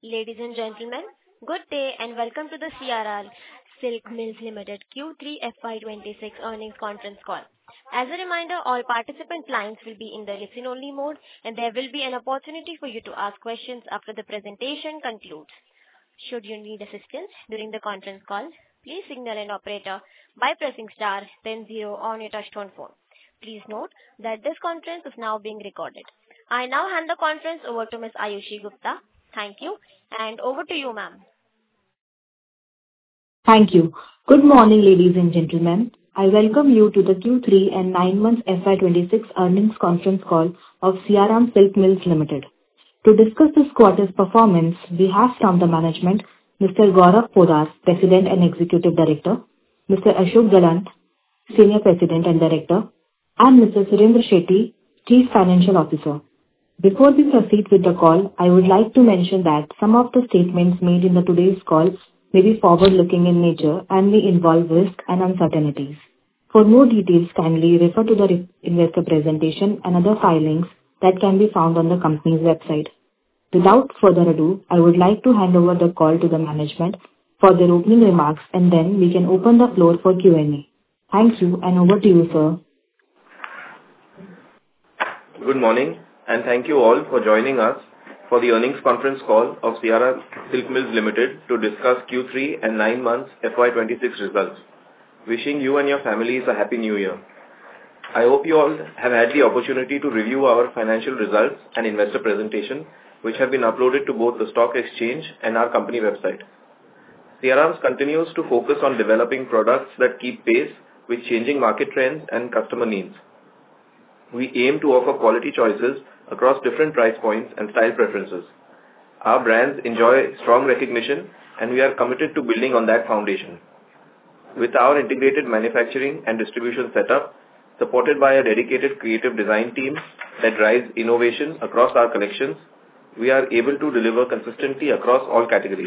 Ladies and gentlemen, good day and welcome to the CRR Silk Mills Limited Q3 FY26 earnings conference call. As a reminder, all participant lines will be in the listen-only mode, and there will be an opportunity for you to ask questions after the presentation concludes. Should you need assistance during the conference call, please signal an operator by pressing star then zero on your touchtone phone. Please note that this conference is now being recorded. I now hand the conference over to Ms. Ayushi Gupta. Thank you, and over to you, ma'am. Thank you. Good morning, ladies and gentlemen. I welcome you to the Q3 and 9 months FY26 earnings conference call of CRR Silk Mills Limited. To discuss this quarter's performance, we have from the management Mr. Gaurav Podar, President and Executive Director, Mr. Ashok Galant, Senior President and Director, and Mr. Surendra Shetty, Chief Financial Officer. Before we proceed with the call, I would like to mention that some of the statements made in today's call may be forward-looking in nature and may involve risk and uncertainties. For more details, kindly refer to the investor presentation and other filings that can be found on the company's website. Without further ado, I would like to hand over the call to the management for their opening remarks, and then we can open the floor for Q&A. Thank you, and over to you, sir. Good morning, and thank you all for joining us for the earnings conference call of CRR Silk Mills Limited to discuss Q3 and 9 months FY26 results. Wishing you and your families a happy new year. I hope you all have had the opportunity to review our financial results and investor presentation, which have been uploaded to both the stock exchange and our company website. CRR continues to focus on developing products that keep pace with changing market trends and customer needs. We aim to offer quality choices across different price points and style preferences. Our brands enjoy strong recognition, and we are committed to building on that foundation. With our integrated manufacturing and distribution setup, supported by a dedicated creative design team that drives innovation across our collections, we are able to deliver consistently across all categories.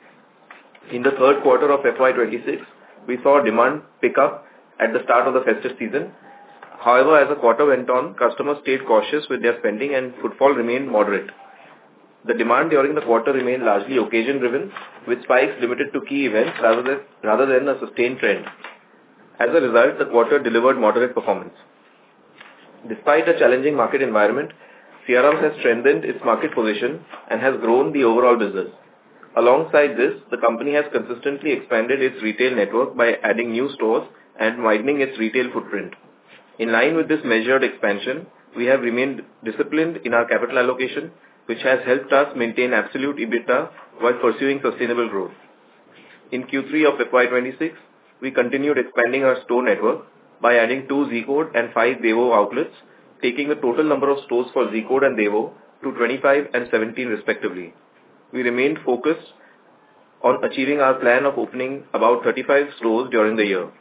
In the third quarter of FY26, we saw demand pick up at the start of the festive season. However, as the quarter went on, customers stayed cautious with their spending and footfall remained moderate. The demand during the quarter remained largely occasion-driven, with spikes limited to key events rather than a sustained trend. As a result, the quarter delivered moderate performance. Despite a challenging market environment, CRR has strengthened its market position and has grown the overall business. Alongside this, the company has consistently expanded its retail network by adding new stores and widening its retail footprint. In line with this measured expansion, we have remained disciplined in our capital allocation, which has helped us maintain absolute EBITDA while pursuing sustainable growth. In Q3 of FY26, we continued expanding our store network by adding 2 Z-Code and 5 Devo outlets, taking the total number of stores for Z-Code and Devo to 25 and 17 respectively. We remained focused on achieving our plan of opening about 35 stores during the year.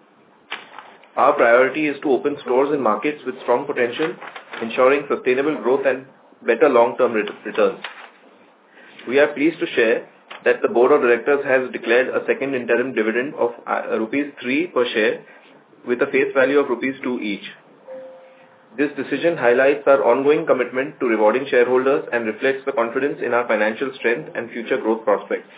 Our priority is to open stores in markets with strong potential, ensuring sustainable growth and better long-term returns. We are pleased to share that the Board of Directors has declared a second interim dividend of rupees 3 per share with a face value of rupees 2 each. This decision highlights our ongoing commitment to rewarding shareholders and reflects the confidence in our financial strength and future growth prospects.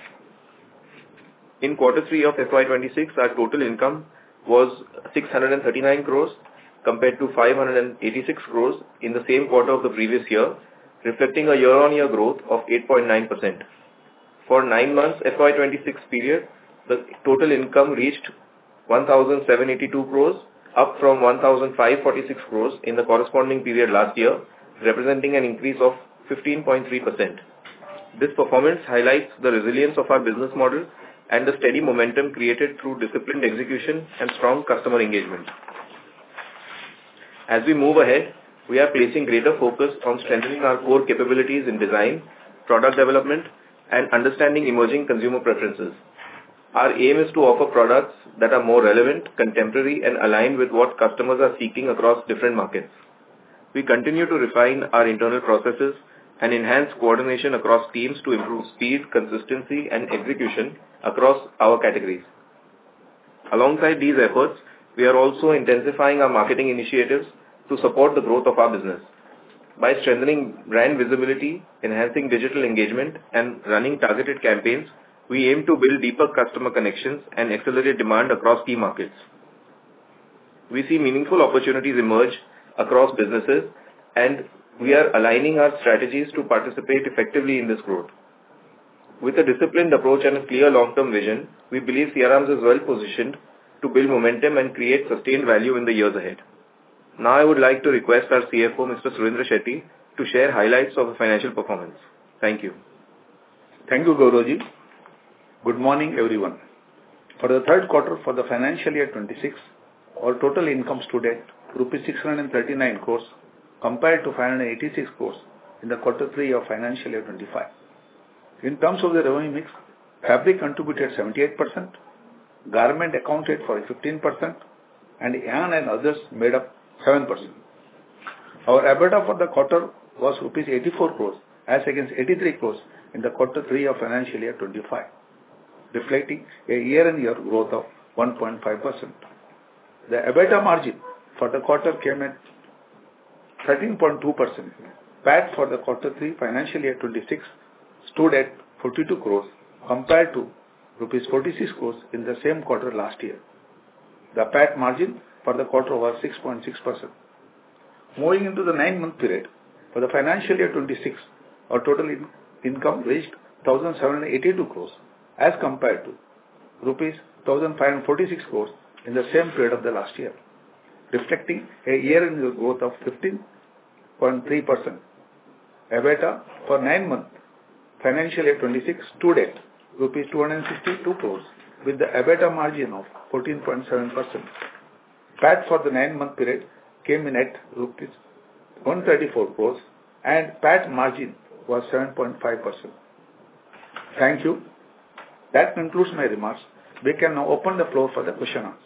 In Q3 of FY26, our total income was 639 crores compared to 586 crores in the same quarter of the previous year, reflecting a year-on-year growth of 8.9%. For 9 months FY26 period, the total income reached 1,782 crores, up from 1,546 crores in the corresponding period last year, representing an increase of 15.3%. This performance highlights the resilience of our business model and the steady momentum created through disciplined execution and strong customer engagement. As we move ahead, we are placing greater focus on strengthening our core capabilities in design, product development, and understanding emerging consumer preferences. Our aim is to offer products that are more relevant, contemporary, and aligned with what customers are seeking across different markets. We continue to refine our internal processes and enhance coordination across teams to improve speed, consistency, and execution across our categories. Alongside these efforts, we are also intensifying our marketing initiatives to support the growth of our business. By strengthening brand visibility, enhancing digital engagement, and running targeted campaigns, we aim to build deeper customer connections and accelerate demand across key markets. We see meaningful opportunities emerge across businesses, and we are aligning our strategies to participate effectively in this growth. With a disciplined approach and a clear long-term vision, we believe CRAMS is well positioned to build momentum and create sustained value in the years ahead. Now, I would like to request our CFO, Mr. Surendra Shetty, to share highlights of the financial performance. Thank you. Thank you, Gaurav. Good morning, everyone. For the third quarter for the financial year 26, our total income stood at rupees 639 crores compared to 586 crores in the quarter 3 of financial year 25. In terms of the revenue mix, fabric contributed 78%, garment accounted for 15%, and yarn and others made up 7%. Our EBITDA for the quarter was rupees 84 crores as against 83 crores in the quarter 3 of financial year 25, reflecting a year-on-year growth of 1.5%. The EBITDA margin for the quarter came at 13.2%. PAT for the quarter 3 financial year 26 stood at 42 crores compared to rupees 46 crores in the same quarter last year. The PAT margin for the quarter was 6.6%. Moving into the 9-month period, for the financial year 26, our total income reached 1,782 crores as compared to rupees 1,546 crores in the same period of the last year, reflecting a year-on-year growth of 15.3%. EBITDA for 9 months financial year 26 stood at rupees 262 crores with the EBITDA margin of 14.7%. PAT for the 9-month period came in at rupees 134 crores and PAT margin was 7.5%. Thank you. That concludes my remarks. We can now open the floor for the question answer.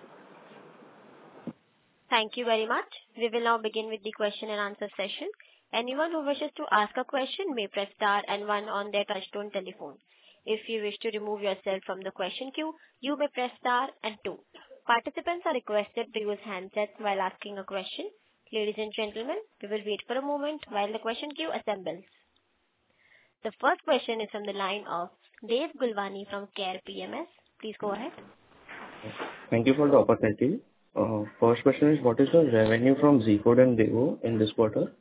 Thank you very much. We will now begin with the question and answer session. Anyone who wishes to ask a question may press star and 1 on their touchtone telephone. If you wish to remove yourself from the question queue, you may press star and 2. Participants are requested to use handsets while asking a question. Ladies and gentlemen, we will wait for a moment while the question queue assembles. The first question is from the line of Dev Gulwani from Care PMS. Please go ahead. Thank you for the opportunity. First question is, what is the revenue from Z-Code and Devo in this quarter?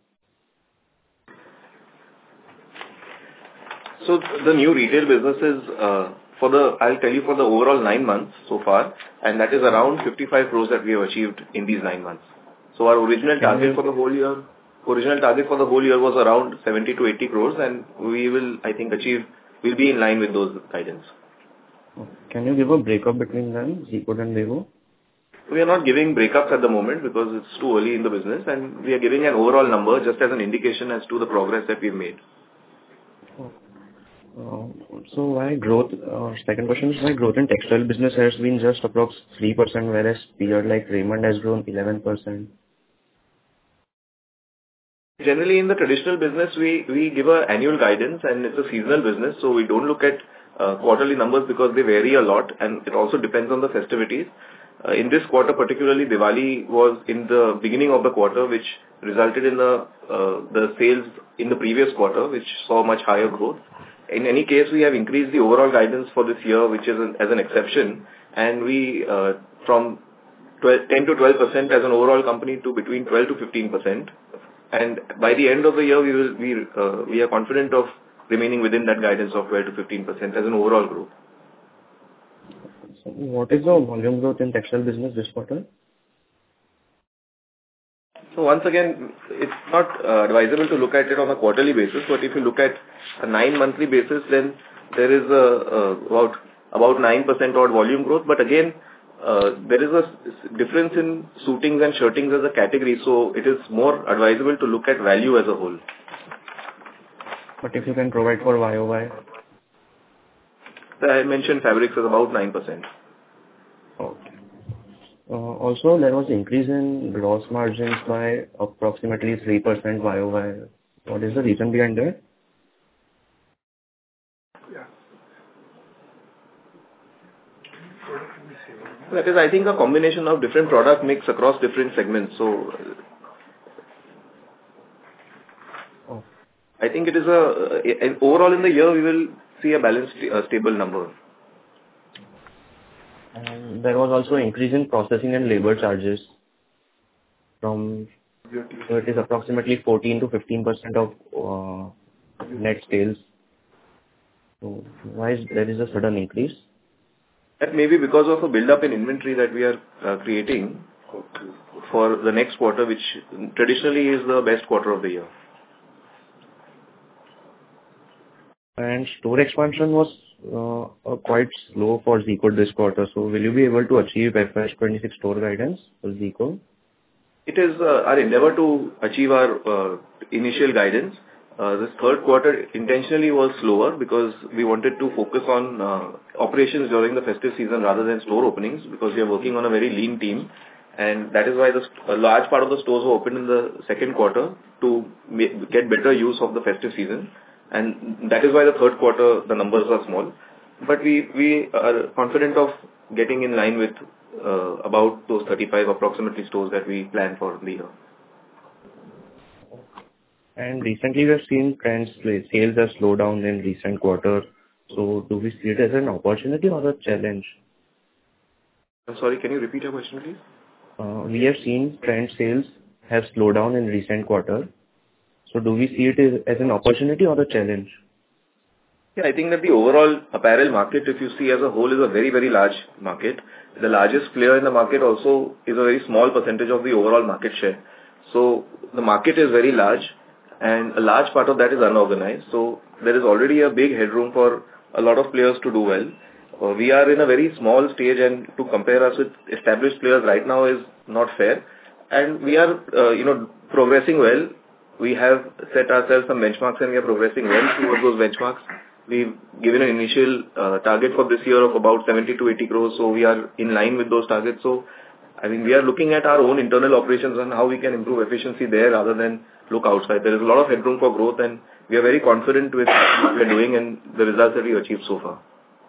So the new retail businesses, I'll tell you for the overall 9 months so far, and that is around 55 crores that we have achieved in these 9 months. So our original target for the whole year was around 70 to 80 crores, and we will, I think, we'll be in line with those guidance. Can you give a breakup between them, Z-Code and Devo? We are not giving breakups at the moment because it's too early in the business, and we are giving an overall number just as an indication as to the progress that we've made. So why growth? Second question is, why growth in textile business has been just approx 3%, whereas peer like Raymond has grown 11%? Generally, in the traditional business, we give an annual guidance, and it's a seasonal business, so we don't look at quarterly numbers because they vary a lot, and it also depends on the festivities. In this quarter, particularly, Diwali was in the beginning of the quarter, which resulted in the sales in the previous quarter, which saw much higher growth. In any case, we have increased the overall guidance for this year, which is as an exception, and we from 10 to 12% as an overall company to between 12 to 15%. And by the end of the year, we are confident of remaining within that guidance of 12 to 15% as an overall growth. So what is the volume growth in textile business this quarter? So once again, it's not advisable to look at it on a quarterly basis, but if you look at a 9-monthly basis, then there is about 9% odd volume growth. But again, there is a difference in suitings and shirtings as a category, so it is more advisable to look at value as a whole. But if you can provide for YOY? I mentioned fabrics is about 9%. Okay. Also, there was increase in gross margins by approximately 3% YOY. What is the reason behind that? That is, I think, a combination of different product mix across different segments. So think it is overall in the year, we will see a balanced, stable number. And there was also an increase in processing and labor charges so it is approximately 14 to 15% of net sales. So why is there a sudden increase? That may be because of a build-up in inventory that we are creating for the next quarter, which traditionally is the best quarter of the year. And store expansion was quite slow for Zico this quarter. So will you be able to achieve FY26 store guidance for Zico? It is our endeavor to achieve our initial guidance. This third quarter intentionally was slower because we wanted to focus on operations during the festive season rather than store openings, because we are working on a very lean team, and that is why a large part of the stores were opened in the second quarter to get better use of the festive season, and that is why the third quarter the numbers are small. But we are confident of getting in line with about those 35 approximately stores that we plan for the year. And recently we have seen trends, sales have slowed down in recent quarter. So do we see it as an opportunity or a challenge? I'm sorry, can you repeat your question, please? We have seen trend sales have slowed down in recent quarter. So do we see it as an opportunity or a challenge? Yeah, I think that the overall apparel market, if you see as a whole, is a very, very large market. The largest player in the market also is a very small percentage of the overall market share. So the market is very large, and a large part of that is unorganized. So there is already a big headroom for a lot of players to do well. We are in a very small stage, and to compare us with established players right now is not fair. And we are, progressing well. We have set ourselves some benchmarks, and we are progressing well towards those benchmarks. We've given an initial target for this year of about 70 to 80 crores, so we are in line with those targets. So, I mean, we are looking at our own internal operations and how we can improve efficiency there rather than look outside. There is a lot of headroom for growth, and we are very confident with what we are doing and the results that we achieved so far.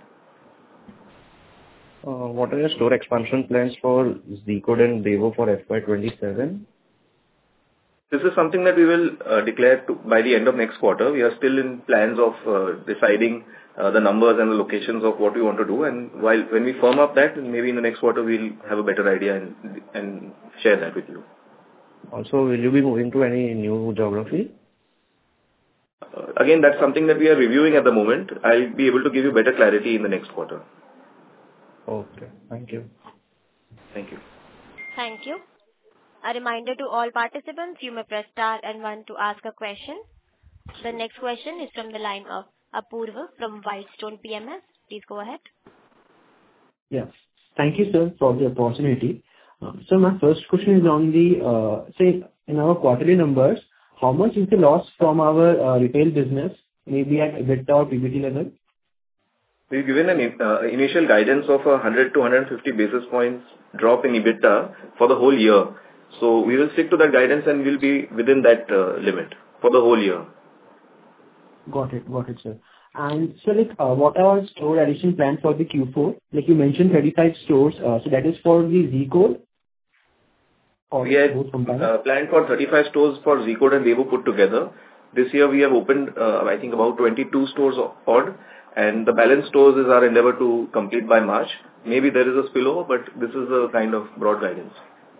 What are your store expansion plans for Zico and Devo for FY27? This is something that we will declare by the end of next quarter. We are still in plans of deciding the numbers and the locations of what we want to do. And when we firm up that, maybe in the next quarter, we'll have a better idea and share that with you. Also, will you be moving to any new geography? Again, that's something that we are reviewing at the moment. I'll be able to give you better clarity in the next quarter. Okay. Thank you. Thank you. Thank you. A reminder to all participants, you may press star and 1 to ask a question. The next question is from the line of Apurva from Whitestone PMS. Please go ahead. Yes. Thank you, sir, for the opportunity. So my first question is on the, in our quarterly numbers, how much is the loss from our retail business, maybe at EBITDA or PBT level? We've given an initial guidance of 100 to 150 basis points drop in EBITDA for the whole year. So we will stick to that guidance and we'll be within that limit for the whole year. Got it, sir. And so, what are our store addition plans for the Q4? Like you mentioned, 35 stores. So that is for the Zico? We had planned for 35 stores for Zico and Devo put together. This year we have opened, I think, about 22 stores odd. And the balance stores is our endeavor to complete by March. Maybe there is a spillover, but this is a kind of broad guidance.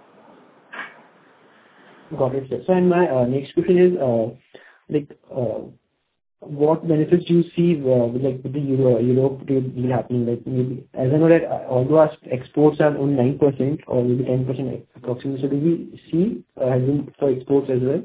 Got it, sir. So, and my next question is, what benefits do you see with the Europe deal happening? Like maybe, as I know that although our exports are only 9% or maybe 10% approximately, so do we see headroom for exports as well?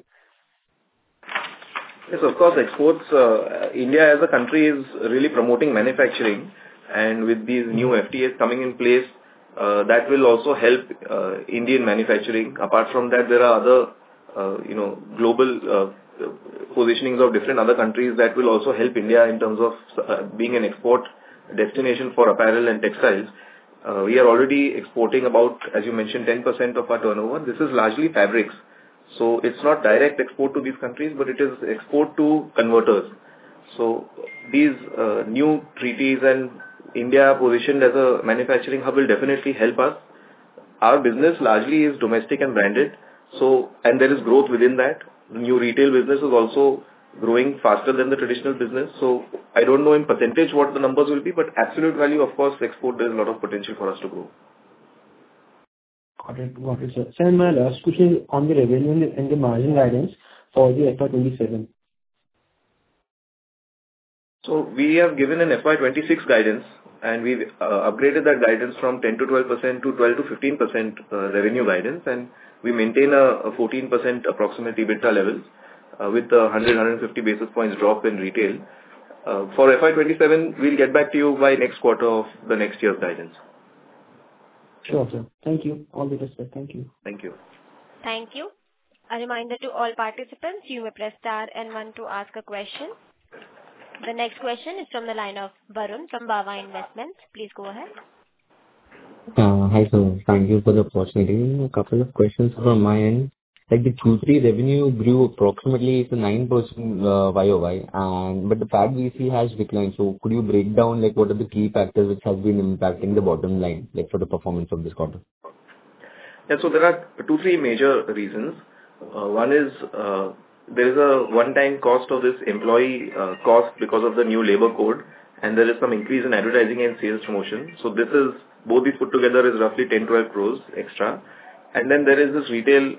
Yes, of course, exports. India as a country is really promoting manufacturing, and with these new FTAs coming in place, that will also help Indian manufacturing. Apart from that, there are other, global positionings of different other countries that will also help India in terms of being an export destination for apparel and textiles. We are already exporting about, as you mentioned, 10% of our turnover. This is largely fabrics. So it's not direct export to these countries, but it is export to converters. So these new treaties and India positioned as a manufacturing hub will definitely help us. Our business largely is domestic and branded. So, and there is growth within that. New retail business is also growing faster than the traditional business. So I don't know in percentage what the numbers will be, but absolute value, of course, export, there's a lot of potential for us to grow. Got it. Got it, sir. Sir, my last question is on the revenue and the margin guidance for the FY 27. So we have given an FY26 guidance, and we've upgraded that guidance from 10 to 12% to 12 to 15% revenue guidance, and we maintain a 14% approximate EBITDA levels with a 150 basis points drop in retail. For FY27, we'll get back to you by next quarter of the next year's guidance. Sure, sir. Thank you. All the best, sir. Thank you. Thank you. Thank you. A reminder to all participants, you may press star and one to ask a question. The next question is from the line of Varun from Bava Investments. Please go ahead. Hi, sir. Thank you for the opportunity. A couple of questions from my end. Like the Q3 revenue grew approximately to 9% YOY, but the PAT VC has declined. So could you break down like what are the key factors which have been impacting the bottom line, like for the performance of this quarter? Yeah, so there are 2-3 major reasons. One is there is a one-time cost of this employee cost because of the new labor code, and there is some increase in advertising and sales promotion. So this is, both these put together is roughly 10-12 crores extra. And then there is this retail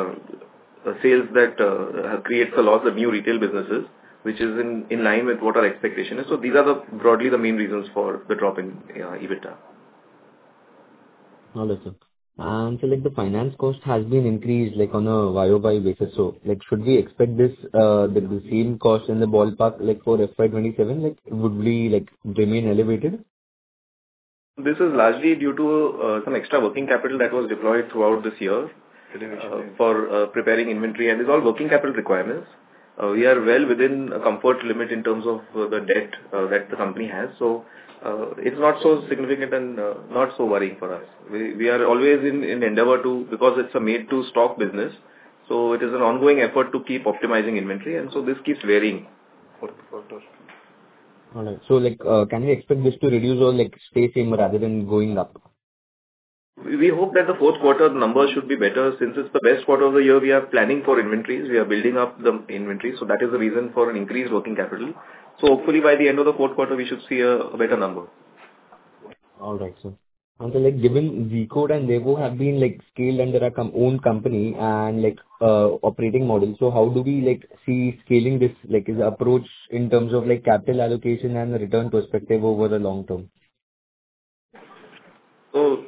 sales that creates a loss of new retail businesses, which is in line with what our expectation is. So these are broadly the main reasons for the drop in EBITDA. All right, sir. And so like the finance cost has been increased like on a YOY basis. So like should we expect this the same cost in the ballpark like for FY27? Like would we like remain elevated? This is largely due to some extra working capital that was deployed throughout this year for preparing inventory, and these all working capital requirements. We are well within a comfort limit in terms of the debt that the company has. So it's not so significant and not so worrying for us. We are always in endeavor to, because it's a made to stock business. So it is an ongoing effort to keep optimizing inventory, and so this keeps varying for the quarter. All right. So like, can we expect this to reduce or like stay same rather than going up? We hope that the fourth quarter numbers should be better. Since it's the best quarter of the year, we are planning for inventories. We are building up the inventory. So that is the reason for an increased working capital. So hopefully by the end of the fourth quarter, we should see a better number. All right, sir. And so like given Z-Code and Levo have been like scaled under our own company and like operating model. So how do we like see scaling this like is the approach in terms of like capital allocation and return perspective over the long term? So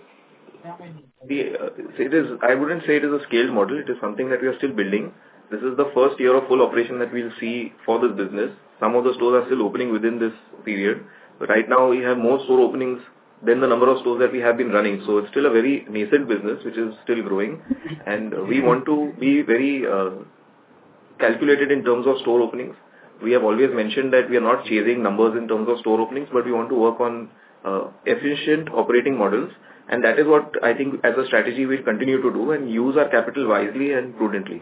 it is, I wouldn't say it is a scaled model. It is something that we are still building. This is the first year of full operation that we'll see for this business. Some of the stores are still opening within this period. But right now we have more store openings than the number of stores that we have been running. So it's still a very nascent business which is still growing. And we want to be very calculated in terms of store openings. We have always mentioned that we are not chasing numbers in terms of store openings, but we want to work on efficient operating models. And that is what I think as a strategy we'll continue to do and use our capital wisely and prudently.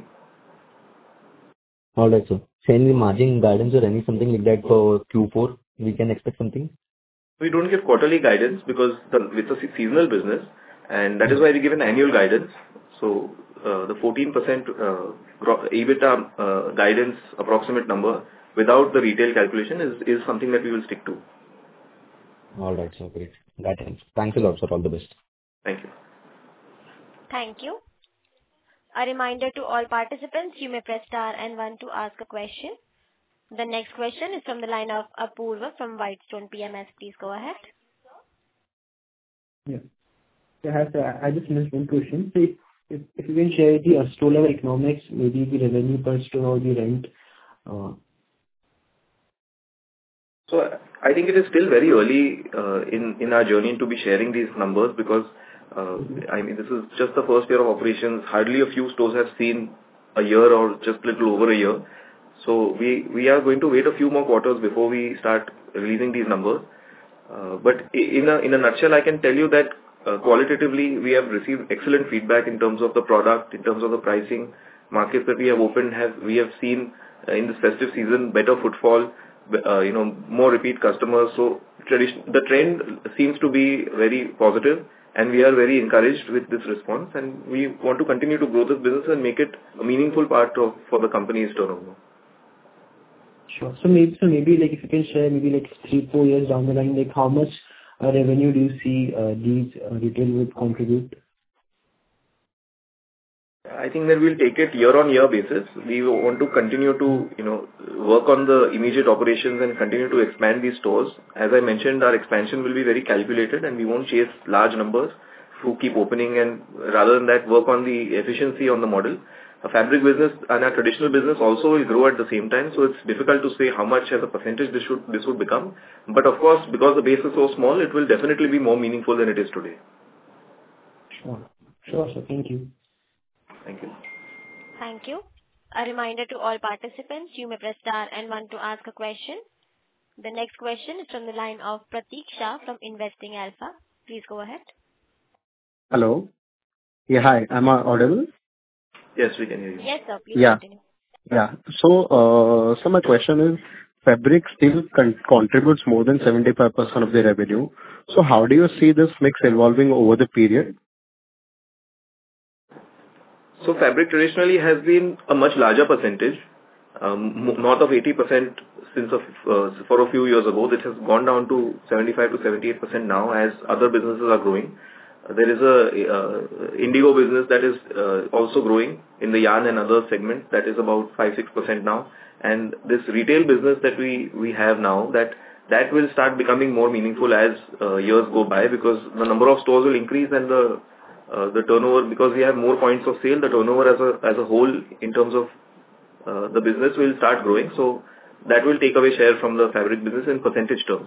All right, sir. So any margin guidance or any something like that for Q4, we can expect something? We don't give quarterly guidance because it's a seasonal business, and that is why we give an annual guidance. So the 14% EBITDA guidance approximate number without the retail calculation is something that we will stick to. All right, sir. Great. That ends. Thanks a lot, sir. All the best. Thank you. Thank you. A reminder to all participants, you may press star and one to ask a question. The next question is from the line of Apurva from Whitestone PMS. Please go ahead. Yeah. I just missed one question. So if you can share the store level economics, maybe the revenue per store or the rent. So I think it is still very early in our journey to be sharing these numbers because I mean this is just the first year of operations. Hardly a few stores have seen a year or just a little over a year. So we are going to wait a few more quarters before we start releasing these numbers. But in a nutshell, I can tell you that qualitatively we have received excellent feedback in terms of the product, in terms of the pricing. Markets that we have opened we have seen in this festive season better footfall, more repeat customers. So the trend seems to be very positive, and we are very encouraged with this response. And we want to continue to grow this business and make it a meaningful part for the company's turnover. Sure. So maybe like if you can share maybe like 3-4 years down the line, like how much revenue do you see these retail would contribute? I think that we'll take it year-on-year basis. We want to continue to, work on the immediate operations and continue to expand these stores. As I mentioned, our expansion will be very calculated, and we won't chase large numbers to keep opening, and rather than that, work on the efficiency on the model. A fabric business and a traditional business also will grow at the same time, so it's difficult to say how much as a percentage this would become. But of course, because the base is so small, it will definitely be more meaningful than it is today. Sure. Sure, sir. Thank you. Thank you. Thank you. A reminder to all participants, you may press star and one to ask a question. The next question is from the line of Prateek Shah from Investing Alpha. Please go ahead. Hello. Yeah, hi. Am I audible? Yes, we can hear you. Yes, sir. Please Yeah. continue. Yeah. So my question is, fabric still contributes more than 75% of the revenue. So how do you see this mix evolving over the period? So fabric traditionally has been a much larger percentage, north of 80% for a few years ago. This has gone down to 75 to 78% now as other businesses are growing. There is a indigo business that is also growing in the yarn and other segments. That is about 5-6% now. And this retail business that we have now, that will start becoming more meaningful as years go by, because the number of stores will increase and the turnover, because we have more points of sale, the turnover as a whole in terms of the business will start growing. So that will take away share from the fabric business in percentage terms.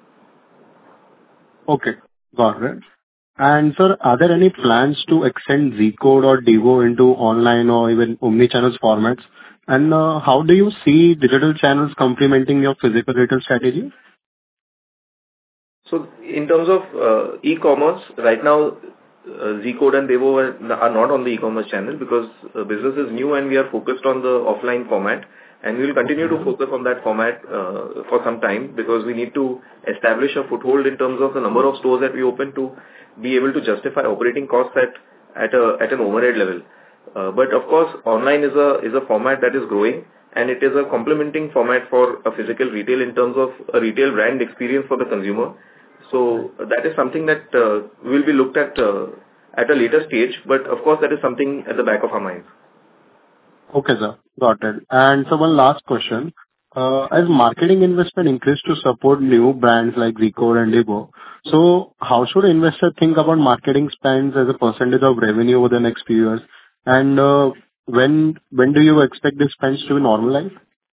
Okay, got it. And sir, are there any plans to extend Z-Code or Devo into online or even omni-channel formats? And how do you see digital channels complementing your physical retail strategy? So in terms of e-commerce, right now, Z-Code and Devo are not on the e-commerce channel because business is new and we are focused on the offline format. And we will continue to focus on that format for some time, because we need to establish a foothold in terms of the number of stores that we open to be able to justify operating costs at an overhead level. But of course, online is a format that is growing, and it is a complementing format for a physical retail in terms of a retail brand experience for the consumer. So that is something that will be looked at a later stage. But of course, that is something at the back of our minds. Okay, sir. Got it. And so one last question. As marketing investment increased to support new brands like Z-Code and Devo, so how should an investor think about marketing spends as a percentage of revenue over the next few years? And when do you expect the spends to be normalized?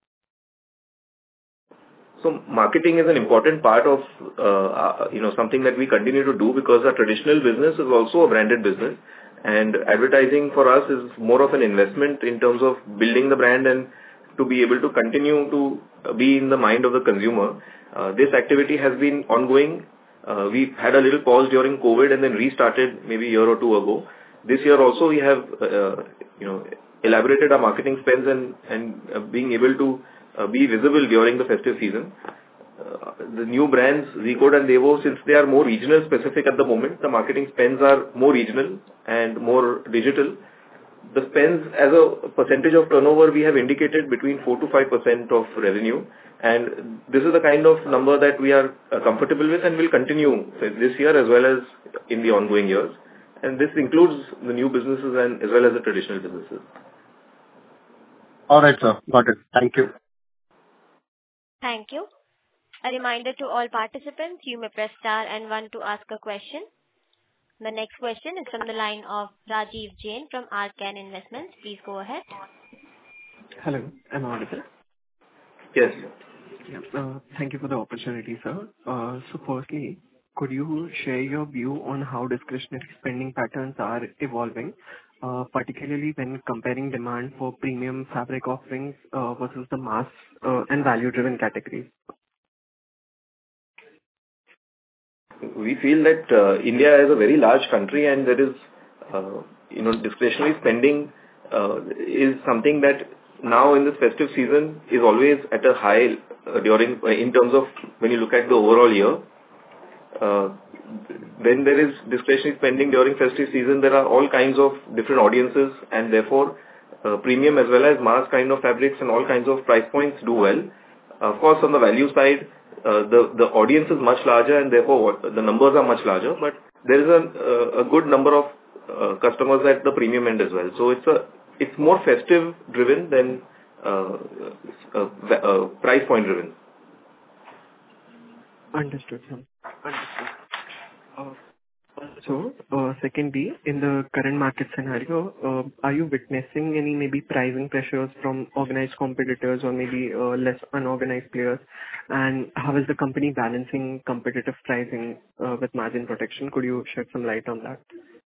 So marketing is an important part of something that we continue to do, because our traditional business is also a branded business, and advertising for us is more of an investment in terms of building the brand and to be able to continue to be in the mind of the consumer. This activity has been ongoing. We had a little pause during COVID and then restarted maybe a year or two ago. This year also we have elaborated our marketing spends and being able to be visible during the festive season. The new brands, Z-Code and Devo, since they are more regional specific at the moment, the marketing spends are more regional and more digital. The spends as a percentage of turnover, we have indicated between 4 to 5% of revenue. And this is the kind of number that we are comfortable with and will continue this year as well as in the ongoing years. And this includes the new businesses and as well as the traditional businesses. All right, sir. Got it. Thank you. Thank you. A reminder to all participants, you may press star and one to ask a question. The next question is from the line of Rajiv Jain from Arcan Investments. Please go ahead. Hello, am I audible? Yes. Yeah, thank you for the opportunity, sir. So firstly, could you share your view on how discretionary spending patterns are evolving, particularly when comparing demand for premium fabric offerings versus the mass and value-driven categories? We feel that India is a very large country, and there is, discretionary spending is something that now in this festive season is always at a high in terms of when you look at the overall year. When there is discretionary spending during festive season, there are all kinds of different audiences, and therefore premium as well as mass kind of fabrics and all kinds of price points do well. Of course, on the value side, the audience is much larger and therefore the numbers are much larger, but there is a good number of customers at the premium end as well. So it's more festive driven than price point driven. Understood, sir. Understood. Secondly, in the current market scenario, are you witnessing any maybe pricing pressures from organized competitors or maybe less unorganized players? And how is the company balancing competitive pricing with margin protection? Could you shed some light on that?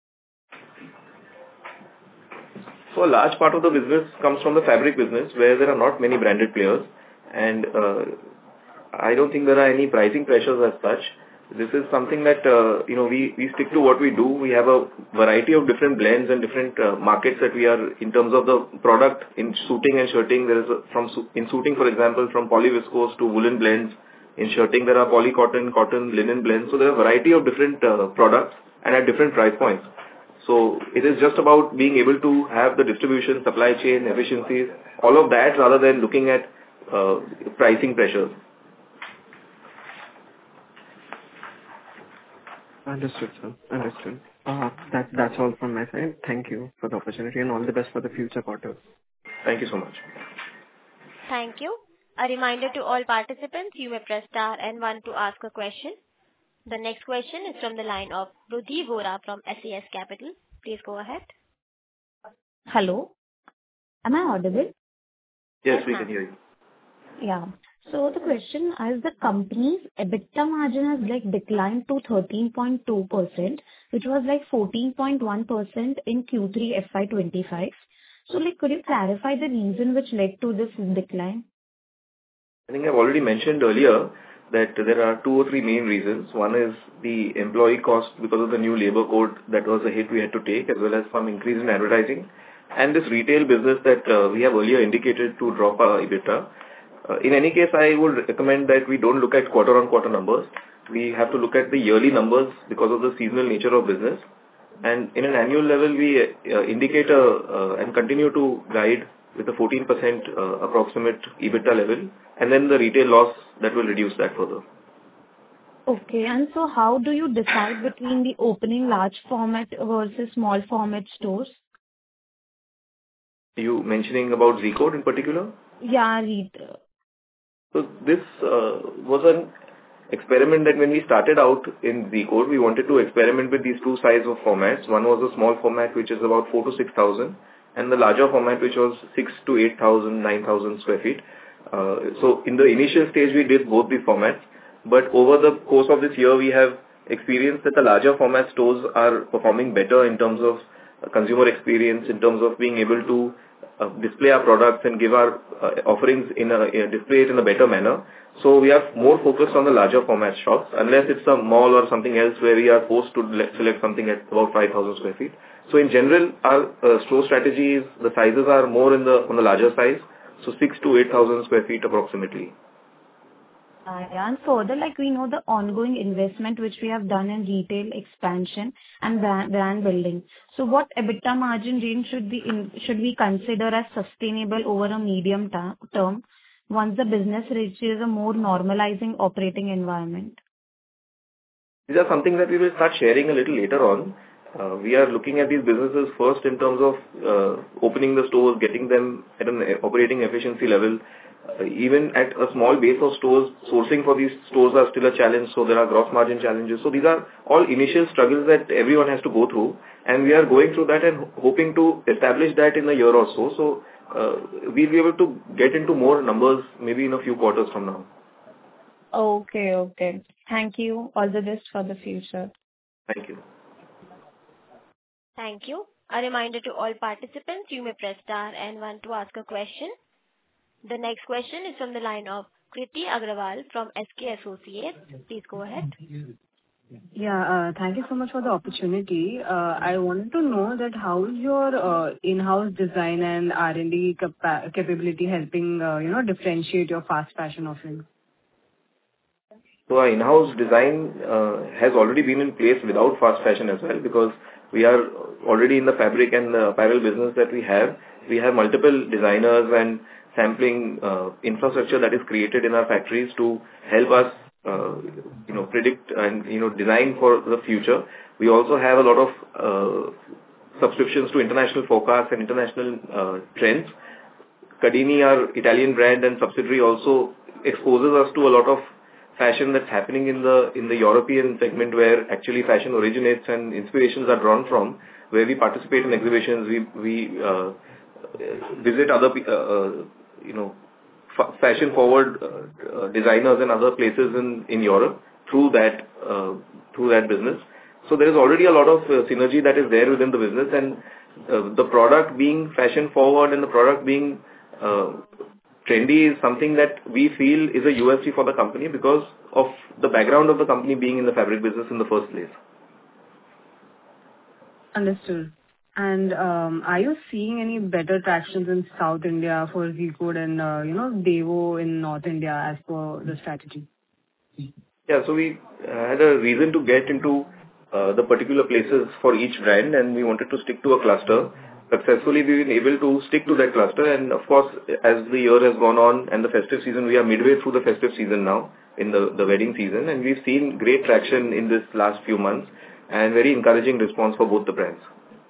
So a large part of the business comes from the fabric business where there are not many branded players, and I don't think there are any pricing pressures as such. This is something that we stick to what we do. We have a variety of different blends and different markets that we are in terms of the product in suiting and shirting. There is in suiting, for example, from polyviscose to woolen blends. In shirting, there are polycotton, cotton, linen blends. So there are a variety of different products and at different price points. So it is just about being able to have the distribution, supply chain, efficiencies, all of that rather than looking at pricing pressures. Understood, sir. Understood. That's all from my side. Thank you for the opportunity and all the best for the future quarters. Thank you so much. Thank you. A reminder to all participants, you may press star and 1 to ask a question. The next question is from the line of Rudhi Vora from SAS Capital. Please go ahead. Hello. Am I audible? Yes, we can hear you. Yeah. So the question is, the company's EBITDA margin has declined to 13.2%, which was 14.1% in Q3 FY25. So could you clarify the reason which led to this decline? I think I've already mentioned earlier that there are 2 or 3 main reasons. One is the employee cost because of the new labor code. That was a hit we had to take, as well as some increase in advertising. And this retail business that we have earlier indicated to drop our EBITDA. In any case, I would recommend that we don't look at quarter-on-quarter numbers. We have to look at the yearly numbers because of the seasonal nature of business. And in an annual level, we indicate and continue to guide with a 14% approximate EBITDA level, and then the retail loss that will reduce that further. Okay. And so how do you decide between the opening large format versus small format stores? Are you mentioning about Z-Code in particular? Yeah, retail. So this was an experiment that when we started out in Z-Code, we wanted to experiment with these 2 sizes of formats. One was a small format, which is about 4,000 to 6,000, and the larger format, which was 6,000 to 8,000, 9,000 square feet. So in the initial stage, we did both these formats. But over the course of this year, we have experienced that the larger format stores are performing better in terms of consumer experience, in terms of being able to display our products and give our offerings display it in a better manner. So we are more focused on the larger format shops, unless it's a mall or something else where we are forced to select something at about 5,000 square feet. So in general, our store strategy is the sizes are more on the larger size, so 6,000 to 8,000 square feet approximately. And further, we know the ongoing investment which we have done in retail expansion and brand building. So what EBITDA margin range should we consider as sustainable over a medium term once the business reaches a more normalizing operating environment? These are something that we will start sharing a little later on. We are looking at these businesses first in terms of opening the stores, getting them at an operating efficiency level. Even at a small base of stores, sourcing for these stores are still a challenge, so there are gross margin challenges. So these are all initial struggles that everyone has to go through, and we are going through that and hoping to establish that in a year or so. So we'll be able to get into more numbers maybe in a few quarters from now. Okay. Thank you. All the best for the future. Thank you. Thank you. A reminder to all participants, you may press star and 1 to ask a question. The next question is from the line of Kriti Agrawal from SK Associates. Please go ahead. Yeah, thank you so much for the opportunity. I wanted to know that how is your in-house design and R&D capability helping, differentiate your fast fashion offerings? So our in-house design has already been in place without fast fashion as well, because we are already in the fabric and the apparel business that we have. We have multiple designers and sampling infrastructure that is created in our factories to help us predict and design for the future. We also have a lot of subscriptions to international forecasts and international trends. Cadini, our Italian brand and subsidiary, also exposes us to a lot of fashion that's happening in the European segment, where actually fashion originates and inspirations are drawn from, where we participate in exhibitions, we visit other fashion forward designers and other places in Europe through that business. So there is already a lot of synergy that is there within the business, and the product being fashion forward and the product being trendy is something that we feel is a USP for the company because of the background of the company being in the fabric business in the first place. Understood. And are you seeing any better tractions in South India for Z-Code and Devo in North India as per the strategy? Yeah, so we had a reason to get into the particular places for each brand, and we wanted to stick to a cluster. Successfully, we've been able to stick to that cluster, and of course, as the year has gone on and the festive season, we are midway through the festive season now in the wedding season, and we've seen great traction in this last few months and very encouraging response for both the brands.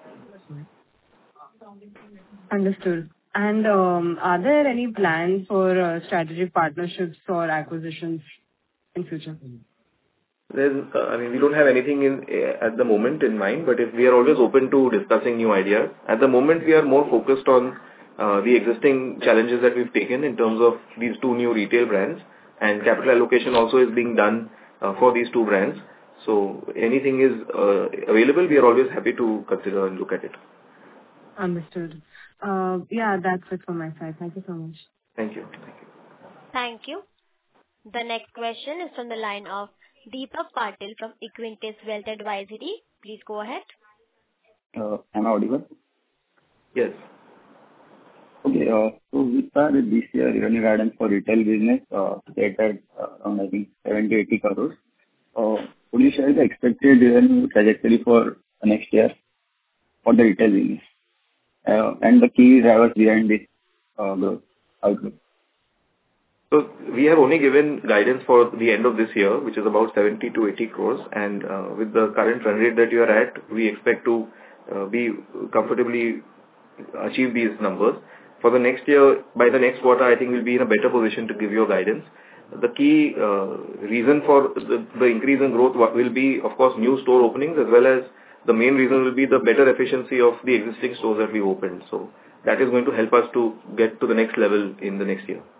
Understood. And are there any plans for strategic partnerships or acquisitions in future? We don't have anything at the moment in mind, but if we are always open to discussing new ideas. At the moment, we are more focused on the existing challenges that we've taken in terms of these two new retail brands, and capital allocation also is being done for these two brands. So anything is available, we are always happy to consider and look at it. Understood. Yeah, that's it from my side. Thank you so much. Thank you. Thank you. The next question is from the line of Deepak Patil from Equentis Wealth Advisory. Please go ahead. Am I audible? Yes. Okay. So we started this year revenue guidance for retail business set at around, I think, 70-80 crores. Could you share the expected revenue trajectory for next year for the retail business and the key drivers behind this growth outlook? So we have only given guidance for the end of this year, which is about 70 to 80 crores. And with the current run rate that you are at, we expect to be comfortably achieve these numbers. For the next year, by the next quarter, I think we'll be in a better position to give you a guidance. The key reason for the increase in growth will be, of course, new store openings, as well as the main reason will be the better efficiency of the existing stores that we opened. So that is going to help us to get to the next level in the next year.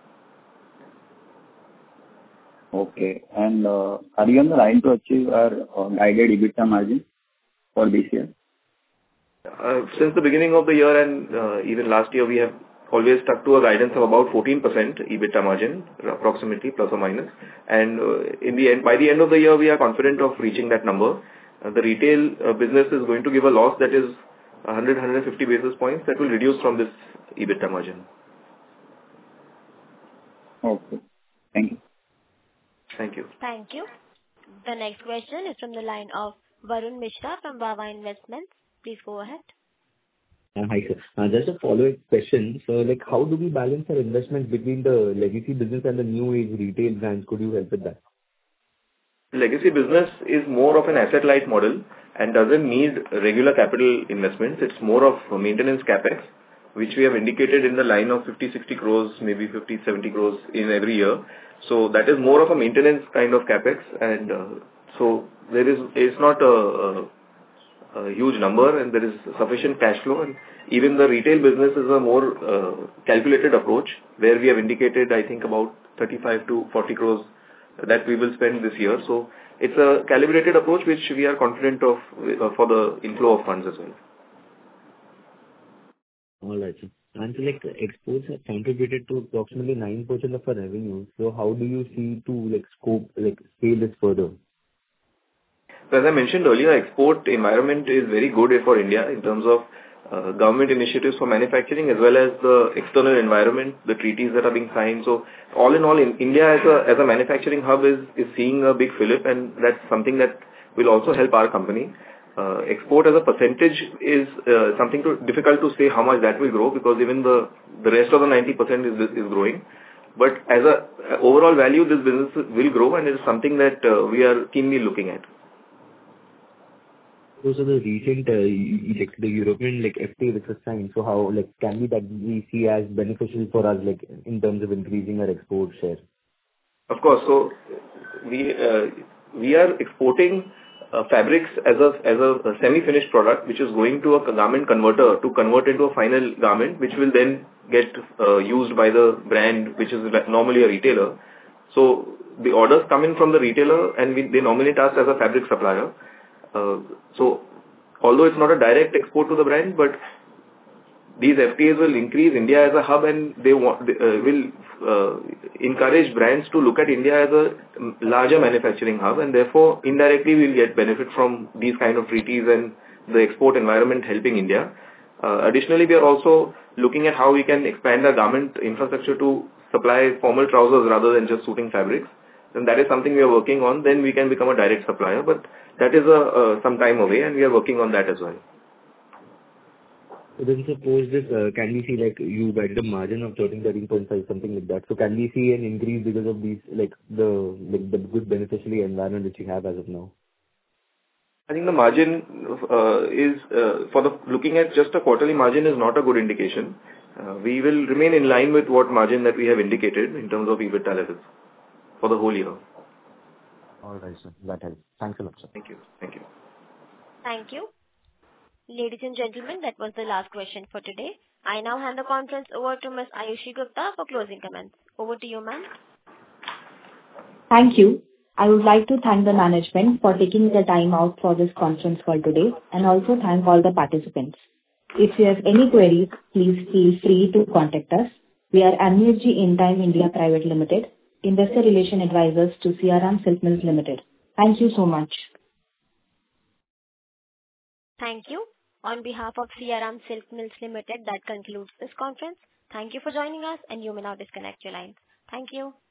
Okay. And are you on the line to achieve our guided EBITDA margin for this year? Since the beginning of the year and even last year, we have always stuck to a guidance of about 14% EBITDA margin, approximately, plus or minus. And by the end of the year, we are confident of reaching that number. The retail business is going to give a loss that is 100-150 basis points that will reduce from this EBITDA margin. Okay. Thank you. Thank you. Thank you. The next question is from the line of Varun Mishra from Bava Investments. Please go ahead. Hi, sir. Just a follow-up question. So, how do we balance our investments between the legacy business and the new age retail brands? Could you help with that? Legacy business is more of an asset-light model and doesn't need regular capital investments. It's more of maintenance capex, which we have indicated in the line of 50-60 crores, maybe 50-70 crores in every year. So that is more of a maintenance kind of capex, and so it's not a huge number, and there is sufficient cash flow. And even the retail business is a more calculated approach, where we have indicated, I think, about 35 to 40 crores that we will spend this year. So it's a calibrated approach which we are confident of for the inflow of funds as well. All right, sir. And so, exports have contributed to approximately 9% of our revenue. So how do you see to scale this further? So as I mentioned earlier, export environment is very good for India in terms of government initiatives for manufacturing, as well as the external environment, the treaties that are being signed. So all in all, India as a manufacturing hub is seeing a big fillip, and that's something that will also help our company. Export as a percentage is something difficult to say how much that will grow, because even the rest of the 90% is growing. But as a overall value, this business will grow, and it is something that we are keenly looking at. So the recent the European FTA which was signed, so how can we see as beneficial for us in terms of increasing our export share? Of course. So we are exporting fabrics as a semi-finished product, which is going to a garment converter to convert into a final garment, which will then get used by the brand, which is normally a retailer. So the orders come in from the retailer, and they nominate us as a fabric supplier. So although it's not a direct export to the brand, but these FTAs will increase India as a hub, and they will encourage brands to look at India as a larger manufacturing hub, and therefore indirectly we'll get benefit from these kind of treaties and the export environment helping India. Additionally, we are also looking at how we can expand our garment infrastructure to supply formal trousers rather than just suiting fabrics. And that is something we are working on. Then we can become a direct supplier, but that is some time away, and we are working on that as well. So then suppose this, can we see you guided a margin of 13.5, something like that. So can we see an increase because of these, the good beneficiary environment which you have as of now? I think the margin is, looking at just a quarterly margin is not a good indication. We will remain in line with what margin that we have indicated in terms of EBITDA levels for the whole year. All right, sir. That helps. Thanks a lot, sir. Thank you. Thank you. Thank you. Ladies and gentlemen, that was the last question for today. I now hand the conference over to Ms. Ayushi Gupta for closing comments. Over to you, ma'am. Thank you. I would like to thank the management for taking the time out for this conference call today, and also thank all the participants. If you have any queries, please feel free to contact us. We are Amnesty Intime India Private Limited, Investor Relation Advisors to CRM Silk Mills Limited. Thank you so much. Thank you. On behalf of CRM Silk Mills Limited, that concludes this conference. Thank you for joining us, and you may now disconnect your lines. Thank you.